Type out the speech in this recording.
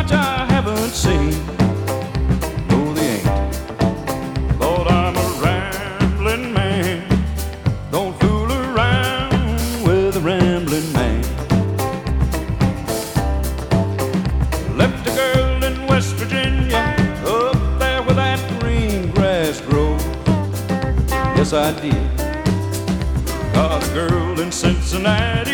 much I haven't seen. No, they ain't. Lord, I'm a rambling man. Don't fool around with a rambling man. Left a girl in West Virginia, up there where that green grass grows. Yes, I did. Got a girl in Cincinnati,